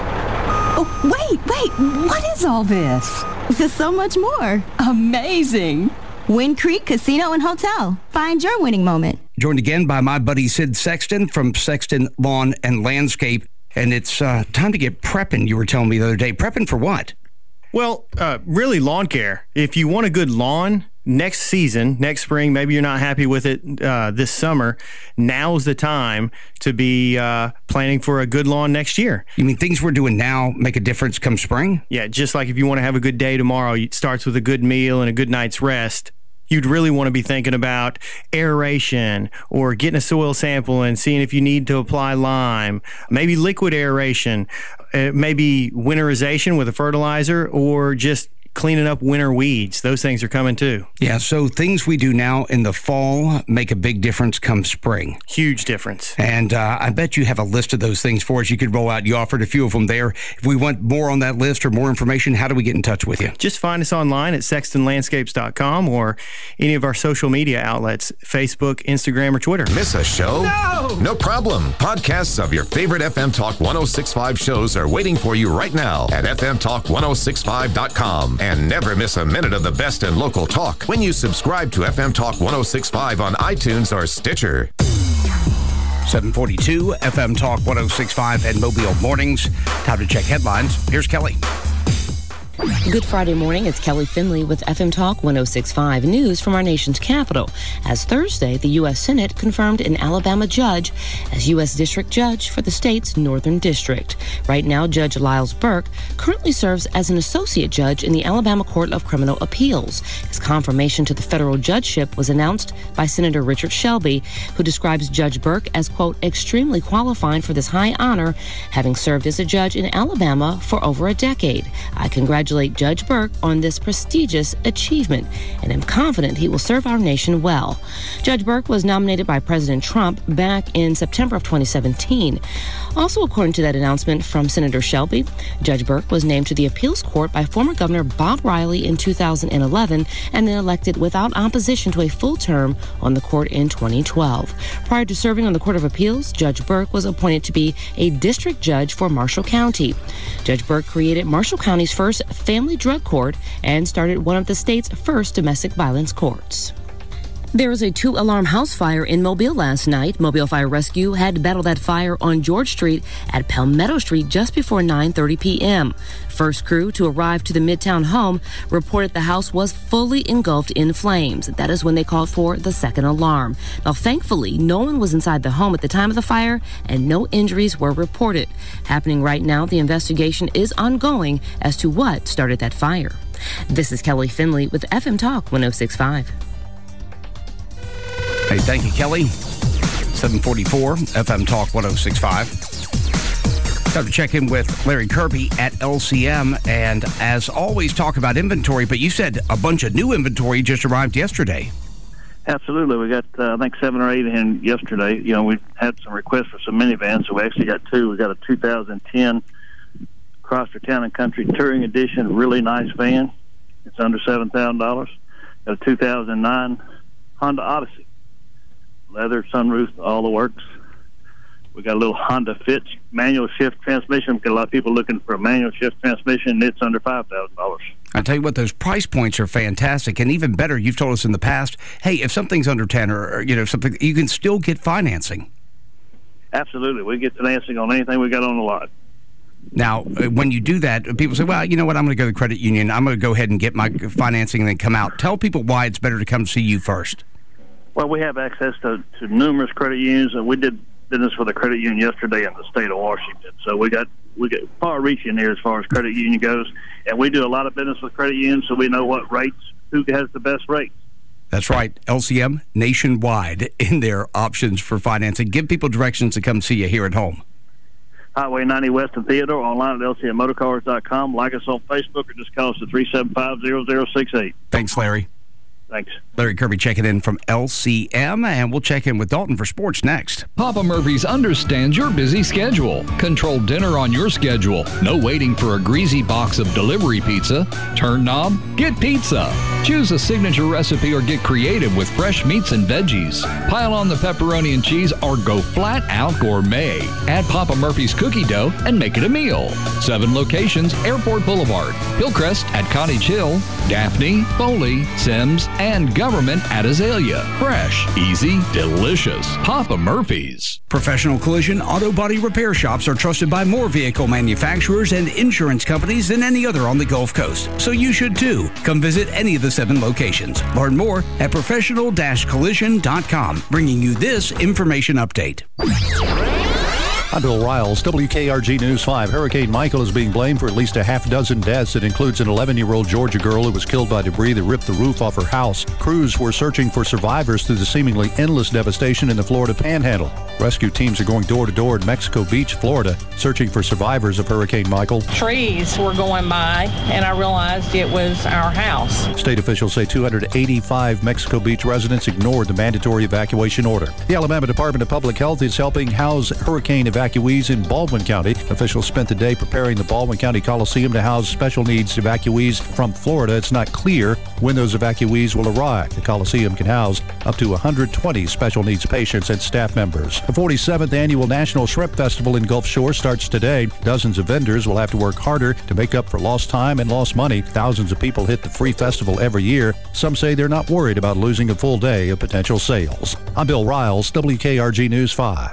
Oh, wait, wait, what is all this? There's so much more. Amazing. Win Creek Casino and Hotel. Find your winning moment. Joined again by my buddy Sid Sexton from Sexton Lawn and Landscape. And it's uh, time to get prepping, you were telling me the other day. Prepping for what? Well, uh, really lawn care. If you want a good lawn next season, next spring, maybe you're not happy with it uh, this summer, now's the time to be uh, planning for a good lawn next year. You mean things we're doing now make a difference come spring? Yeah, just like if you want to have a good day tomorrow, it starts with a good meal and a good night's rest. You'd really want to be thinking about aeration or getting a soil sample and seeing if you need to apply lime, maybe liquid aeration, uh, maybe winterization with a fertilizer, or just cleaning up winter weeds. Those things are coming too. Yeah, so things we do now in the fall make a big difference come spring. Huge difference. And uh, I bet you have a list of those things for us you could roll out. You offered a few of them there. If we want more on that list or more information, how do we get in touch with you? Just find us online at sexton landscapes dot com or any of our social media outlets, Facebook, Instagram, or Twitter. Miss a show? No! No problem. Podcasts of your favorite F M Talk one oh six point five shows are waiting for you right now at f m talk one oh six five dot com. And never miss a minute of the best in local talk when you subscribe to F M Talk one oh six point five on iTunes or Stitcher. seven forty-two F M Talk one oh six point five and Mobile Mornings. Time to check headlines. Here's Kelly. Good Friday morning. It's Kelly Finley with F M Talk one oh six point five news from our nation's capital. As Thursday, the U S Senate confirmed an Alabama judge as U S District Judge for the state's Northern District. Right now, Judge Lyles Burke currently serves as an associate judge in the Alabama Court of Criminal Appeals. His confirmation to the federal judgeship was announced by Senator Richard Shelby, who describes Judge Burke as, quote, extremely qualified for this high honor, having served as a judge in Alabama for over a decade. I congratulate Judge Burke on this prestigious achievement, and am confident he will serve our nation well. Judge Burke was nominated by President Trump back in September of twenty seventeen. Also, according to that announcement from Senator Shelby, Judge Burke was named to the appeals court by former Governor Bob Riley in two thousand eleven and then elected without opposition to a full term on the court in twenty twelve. Prior to serving on the Court of Appeals, Judge Burke was appointed to be a district judge for Marshall County. Judge Burke created Marshall County's first family drug court and started one of the state's first domestic violence courts. There was a two-alarm house fire in Mobile last night. Mobile Fire Rescue had to battle that fire on George Street at Palmetto Street just before nine thirty p.m. First crew to arrive to the Midtown home reported the house was fully engulfed in flames. That is when they called for the second alarm. Now, thankfully, no one was inside the home at the time of the fire and no injuries were reported. Happening right now, the investigation is ongoing as to what started that fire. This is Kelly Finley with F M Talk one oh six point five. Hey, thank you, Kelly. seven forty-four F M Talk one oh six point five. Time to check in with Larry Kirby at L C M. And as always, talk about inventory. But you said a bunch of new inventory just arrived yesterday. Absolutely. We got, uh, I think, seven or eight in yesterday. You know, we had some requests for some minivans, so we actually got two. We got a two thousand ten Crosser Town and Country Touring Edition, really nice van. It's under seven thousand dollars. Got a two thousand nine Honda Odyssey. Leather, sunroof, all the works. We got a little Honda Fit manual shift transmission. Got a lot of people looking for a manual shift transmission. It's under five thousand dollars. I tell you what, those price points are fantastic, and even better, you've told us in the past, hey, if something's under ten or, or you know something, you can still get financing. Absolutely, we get financing on anything we got on the lot. Now, when you do that, people say, well, you know what, I'm going to go to the credit union. I'm going to go ahead and get my financing and then come out. Tell people why it's better to come see you first. Well, we have access to, to numerous credit unions, and we did business with a credit union yesterday in the state of Washington. So we got we got far reaching here as far as credit union goes, and we do a lot of business with credit unions, so we know what rates, who has the best rates. That's right. L C M nationwide in their options for financing. Give people directions to come see you here at home. Highway ninety West in Theodore, online at L C M motorcars dot com. Like us on Facebook or just call us at three seven five, zero zero six eight. Thanks, Larry. Thanks. Larry Kirby checking in from L C M, and we'll check in with Dalton for sports next. Papa Murphy's understands your busy schedule. Control dinner on your schedule. No waiting for a greasy box of delivery pizza. Turn knob? Get pizza. Choose a signature recipe or get creative with fresh meats and veggies. Pile on the pepperoni and cheese or go flat out gourmet. Add Papa Murphy's cookie dough and make it a meal. Seven locations, Airport Boulevard, Hillcrest at Cottage Hill, Daphne, Foley, Sims, and Government at Azalea. Fresh, easy, delicious. Papa Murphy's. Professional collision auto body repair shops are trusted by more vehicle manufacturers and insurance companies than any other on the Gulf Coast. So you should too. Come visit any of the seven locations. Learn more at professional dash collision dot com, bringing you this information update. I'm Bill Riles, W K R G News five. Hurricane Michael is being blamed for at least a half dozen deaths. It includes an eleven-year-old Georgia girl who was killed by debris that ripped the roof off her house. Crews were searching for survivors through the seemingly endless devastation in the Florida Panhandle. Rescue teams are going door to door in Mexico Beach, Florida, searching for survivors of Hurricane Michael. Trees were going by, and I realized it was our house. State officials say two hundred eighty-five Mexico Beach residents ignored the mandatory evacuation order. The Alabama Department of Public Health is helping house hurricane evacuees in Baldwin County. Officials spent the day preparing the Baldwin County Coliseum to house special needs evacuees from Florida. It's not clear when those evacuees will arrive. The Coliseum can house up to one hundred twenty special needs patients and staff members. The forty-seventh Annual National Shrimp Festival in Gulf Shore starts today. Dozens of vendors will have to work harder to make up for lost time and lost money. Thousands of people hit the free festival every year. Some say they're not worried about losing a full day of potential sales. I'm Bill Riles, W K R G News five.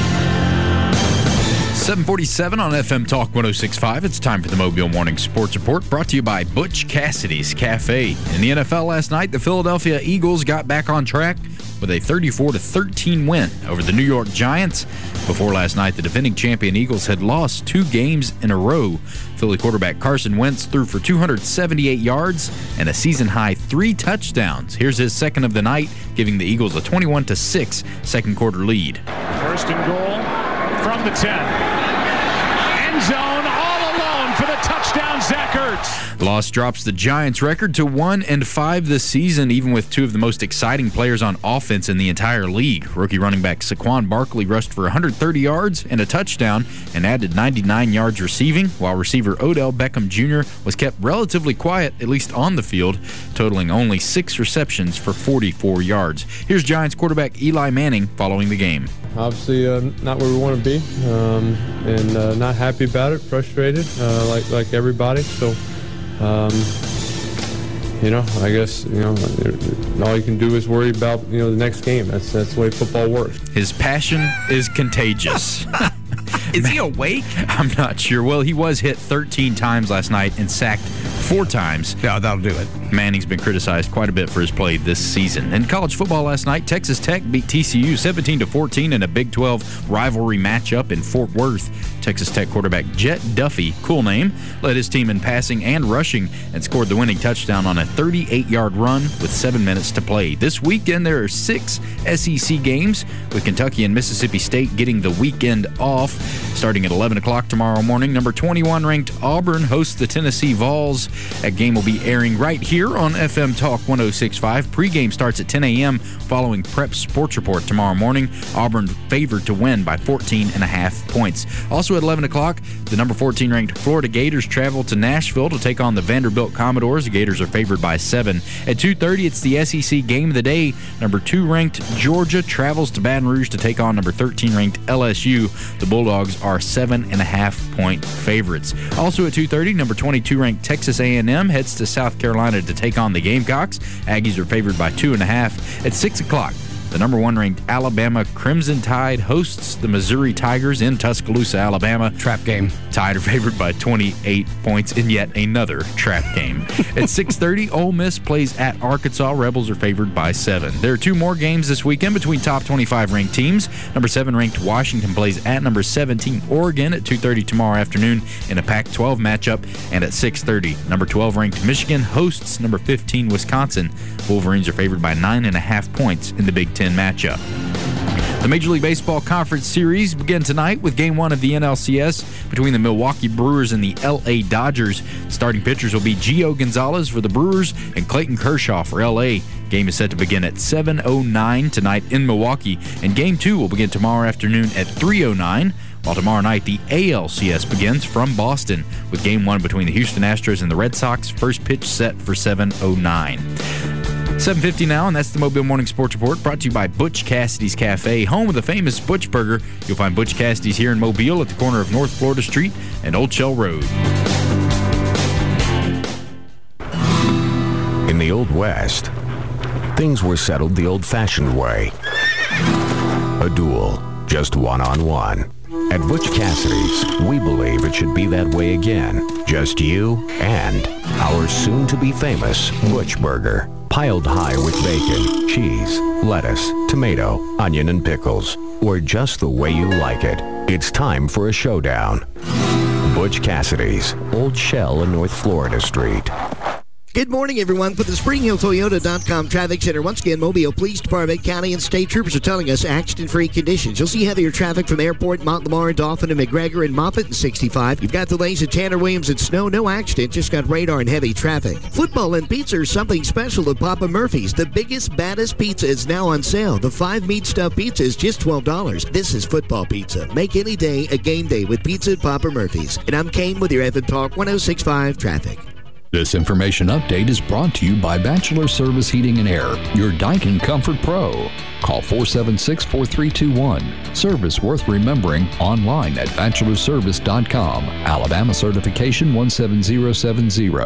seven forty-seven on F M Talk one oh six point five. It's time for the Mobile Morning Sports Report, brought to you by Butch Cassidy's Cafe. In the N F L last night, the Philadelphia Eagles got back on track with a thirty-four to thirteen win over the New York Giants. Before last night, the defending champion Eagles had lost two games in a row. Philly quarterback Carson Wentz threw for two hundred seventy-eight yards and a season-high three touchdowns. Here's his second of the night, giving the Eagles a twenty-one to six second quarter lead. First and goal from the ten. End zone all alone for the touchdown, Zach Ertz. Loss drops the Giants' record to one and five this season, even with two of the most exciting players on offense in the entire league. Rookie running back Saquon Barkley rushed for one hundred thirty yards and a touchdown and added ninety-nine yards receiving, while receiver Odell Beckham Junior was kept relatively quiet, at least on the field, totaling only six receptions for forty-four yards. Here's Giants quarterback Eli Manning following the game. Obviously, uh, not where we want to be, um, and uh, not happy about it, frustrated, uh, like like everybody. So, um, you know, I guess, you know, all you can do is worry about, you know, the next game. That's that's the way football works. His passion is contagious. Is he awake? I'm not sure. Well, he was hit thirteen times last night and sacked four times. Yeah, that'll do it. Manning's been criticized quite a bit for his play this season. In college football last night, Texas Tech beat T C U seventeen to fourteen in a Big twelve rivalry matchup in Fort Worth. Texas Tech quarterback Jet Duffy, cool name, led his team in passing and rushing and scored the winning touchdown on a thirty-eight yard run with seven minutes to play. This weekend, there are six S E C games, with Kentucky and Mississippi State getting the weekend off. Starting at eleven o'clock tomorrow morning, number twenty-one ranked Auburn hosts the Tennessee Vols. That game will be airing right here on F M Talk one oh six point five. Pre-game starts at ten a.m. following Prep Sports Report tomorrow morning. Auburn favored to win by fourteen and a half points. Also at eleven o'clock, the number fourteen ranked Florida Gators travel to Nashville to take on the Vanderbilt Commodores. The Gators are favored by seven. At two thirty, it's the S E C Game of the Day. Number two ranked Georgia travels to Baton Rouge to take on number thirteen ranked L S U. The Bulldogs are seven and a half point favorites. Also at two thirty, number twenty-two ranked Texas A and M heads to South Carolina to take on the Gamecocks. Aggies are favored by two and a half. At six o'clock, the number one ranked Alabama Crimson Tide hosts the Missouri Tigers in Tuscaloosa, Alabama. Trap game. Tide are favored by twenty-eight points in yet another trap game. At six thirty, Ole Miss plays at Arkansas. Rebels are favored by seven. There are two more games this weekend between top twenty-five ranked teams. Number seven ranked Washington plays at number seventeen Oregon at two thirty tomorrow afternoon in a Pac twelve matchup. And at six thirty, number twelve ranked Michigan hosts number fifteen Wisconsin. Wolverines are favored by nine and a half points in the Big Ten matchup. The Major League Baseball Conference Series begin tonight with Game one of the N L C S between the Milwaukee Brewers and the L A Dodgers. Starting pitchers will be Gio Gonzalez for the Brewers and Clayton Kershaw for L A. Game is set to begin at seven oh nine tonight in Milwaukee, and Game two will begin tomorrow afternoon at three oh nine. While tomorrow night, the A L C S begins from Boston with Game one between the Houston Astros and the Red Sox. First pitch set for seven oh nine. seven fifty now, and that's the Mobile Morning Sports Report brought to you by Butch Cassidy's Cafe, home of the famous Butch Burger. You'll find Butch Cassidy's here in Mobile at the corner of North Florida Street and Old Shell Road. In the Old West, things were settled the old-fashioned way. A duel, just one-on-one. At Butch Cassidy's, we believe it should be that way again. Just you and our soon-to-be famous Butch Burger. Piled high with bacon, cheese, lettuce, tomato, onion, and pickles. Or just the way you like it. It's time for a showdown. Butch Cassidy's, Old Shell in North Florida Street. Good morning, everyone. For the Spring Hill Toyota dot com Traffic Center, once again, Mobile Police Department, County, and State Troopers are telling us accident-free conditions. You'll see heavier traffic from Airport, Mont-Lamar, Dauphin, and McGregor, and Moffett and sixty-five. You've got delays at Tanner Williams and Snow. No accident, just got radar and heavy traffic. Football and pizza are something special at Papa Murphy's. The biggest, baddest pizza is now on sale. The five-meat stuffed pizza is just twelve dollars. This is football pizza. Make any day a game day with pizza at Papa Murphy's. And I'm Kane with your F M Talk one oh six point five traffic. This information update is brought to you by Bachelor Service Heating and Air, your Daikin Comfort Pro. Call four seven six, four three two one. Service worth remembering online at bachelor service dot com. Alabama certification one seven zero seven zero.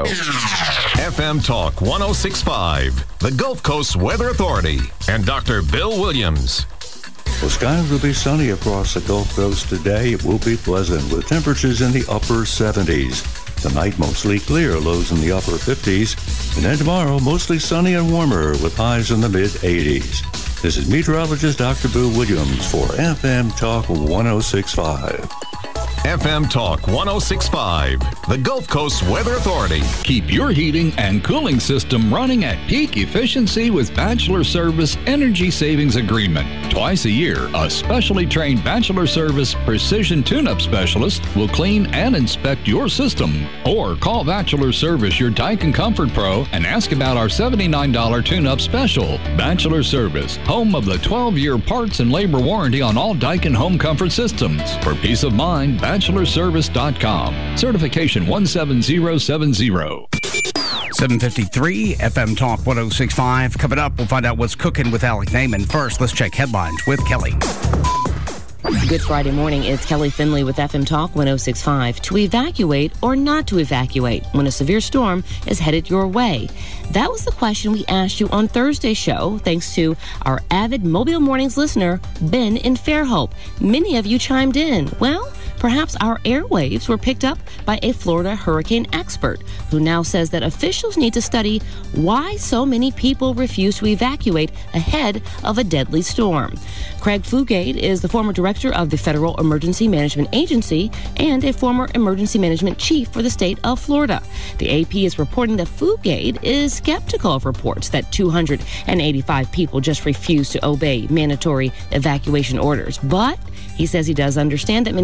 F M Talk one oh six point five, the Gulf Coast Weather Authority, and Doctor Bill Williams. Well, skies will be sunny across the Gulf Coast today. It will be pleasant with temperatures in the upper seventies. Tonight, mostly clear, lows in the upper fifties. And then tomorrow, mostly sunny and warmer with highs in the mid-eighties. This is meteorologist Doctor Bill Williams for F M Talk one oh six point five. F M Talk one oh six point five, the Gulf Coast Weather Authority. Keep your heating and cooling system running at peak efficiency with Bachelor Service Energy Savings Agreement. Twice a year, a specially trained Bachelor Service Precision Tune-Up Specialist will clean and inspect your system. Or call Bachelor Service, your Daikin Comfort Pro, and ask about our seventy-nine dollars tune-up special. Bachelor Service, home of the twelve-year parts and labor warranty on all Daikin home comfort systems. For peace of mind, bachelor service dot com. Certification one seven zero seven zero. seven fifty-three, F M Talk one oh six point five. Coming up, we'll find out what's cooking with Alex Naiman. First, let's check headlines with Kelly. Good Friday morning. It's Kelly Finley with F M Talk one oh six point five. To evacuate or not to evacuate when a severe storm is headed your way? That was the question we asked you on Thursday's show, thanks to our avid Mobile Mornings listener, Ben in Fairhope. Many of you chimed in. Well, perhaps our airwaves were picked up by a Florida hurricane expert who now says that officials need to study why so many people refuse to evacuate ahead of a deadly storm. Craig Fugate is the former director of the Federal Emergency Management Agency and a former emergency management chief for the state of Florida. The A P is reporting that Fugate is skeptical of reports that two hundred eighty-five people just refuse to obey mandatory evacuation orders. But he says he does understand that many people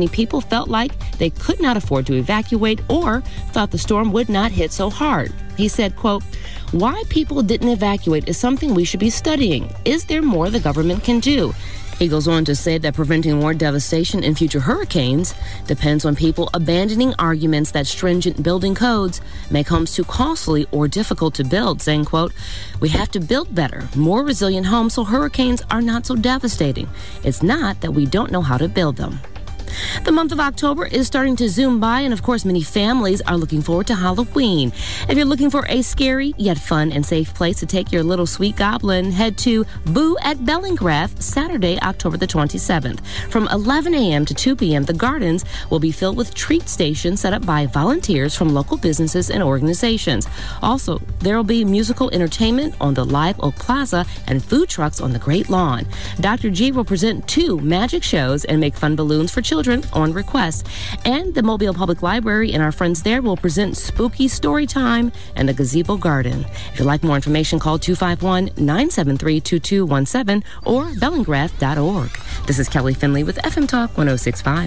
felt like they could not afford to evacuate or thought the storm would not hit so hard. He said, quote, "Why people didn't evacuate is something we should be studying. Is there more the government can do?" He goes on to say that preventing more devastation in future hurricanes depends on people abandoning arguments that stringent building codes make homes too costly or difficult to build, saying, quote, "We have to build better, more resilient homes so hurricanes are not so devastating. It's not that we don't know how to build them." The month of October is starting to zoom by, and of course, many families are looking forward to Halloween. If you're looking for a scary yet fun and safe place to take your little sweet goblin, head to Boo at Bellingrath Saturday, October the twenty-seventh. From eleven a.m. to two p.m., the gardens will be filled with treat stations set up by volunteers from local businesses and organizations. Also, there will be musical entertainment on the Live Oak Plaza and food trucks on the Great Lawn. Doctor G will present two magic shows and make fun balloons for children on request. And the Mobile Public Library and our friends there will present Spooky Story Time and the Gazebo Garden. If you'd like more information, call two five one, nine seven three, two two one seven or bellingrath dot org. This is Kelly Finley with F M Talk one oh six point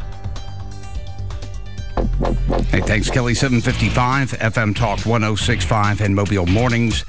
five. Hey, thanks, Kelly. seven fifty-five, F M Talk one oh six point five and Mobile Mornings.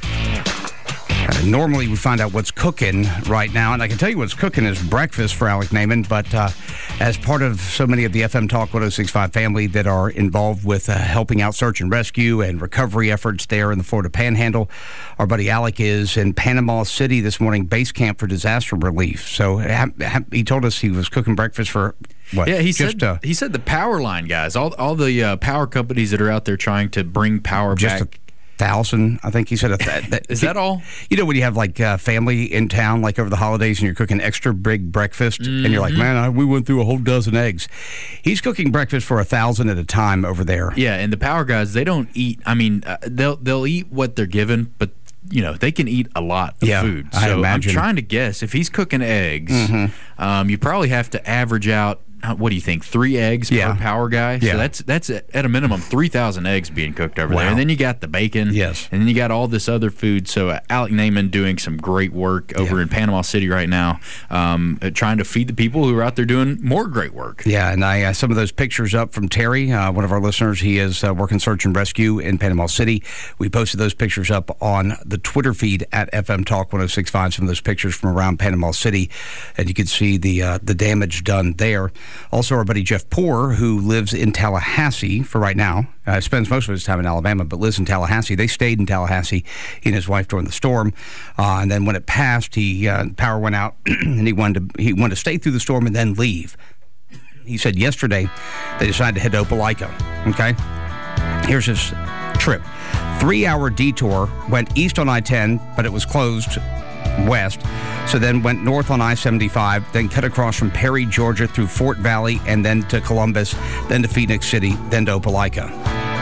Uh, normally, we find out what's cooking right now, and I can tell you what's cooking is breakfast for Alec Naiman, but uh, as part of so many of the F M Talk one oh six point five family that are involved with uh, helping out search and rescue and recovery efforts there in the Florida Panhandle, our buddy Alec is in Panama City this morning, base camp for disaster relief. So ha- ha- he told us he was cooking breakfast for what? Yeah, he just, said uh, he said the power line guys, all all the uh, power companies that are out there trying to bring power just back. A, thousand, I think he said. A th- that, Is that all? You know, when you have like uh, family in town, like over the holidays, and you're cooking extra big breakfast, mm-hmm. and you're like, man, I, we went through a whole dozen eggs. He's cooking breakfast for a thousand at a time over there. Yeah, and the power guys, they don't eat. I mean, uh, they'll they'll eat what they're given, but you know they can eat a lot of yeah, food. I So imagine. I'm trying to guess if he's cooking eggs, mm-hmm. um, you probably have to average out. What do you think? Three eggs yeah. per power guy. Yeah. So that's that's at a minimum three thousand eggs being cooked over wow. there, and then you got the bacon. Yes, and then you got all this other food. So uh, Alec Naiman doing some great work over yeah. in Panama City right now, um, uh, trying to feed the people who are out there doing more great work. Yeah, and I uh, some of those pictures up from Terry, uh, one of our listeners. He is uh, working search and rescue in Panama City. We posted those pictures up on the Twitter feed at F M Talk one oh six point five. Some of those pictures from around Panama City, and you can see the uh, the damage done there. Also, our buddy Jeff Poor, who lives in Tallahassee for right now, uh, spends most of his time in Alabama, but lives in Tallahassee. They stayed in Tallahassee, he and his wife, during the storm. Uh, and then when it passed, he uh, power went out, and he wanted to he wanted to stay through the storm and then leave. He said yesterday they decided to head to Opelika. Okay, here's his trip: three-hour detour, went east on I ten, but it was closed west. So then went north on I seventy-five, then cut across from Perry, Georgia, through Fort Valley, and then to Columbus, then to Phoenix City, then to Opelika.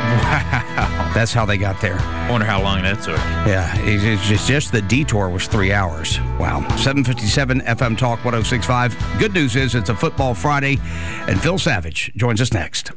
Wow. That's how they got there. I wonder how long that took. Yeah, it's just, just the detour was three hours. Wow. seven fifty-seven F M Talk one oh six point five. Good news is it's a football Friday, and Phil Savage joins us next.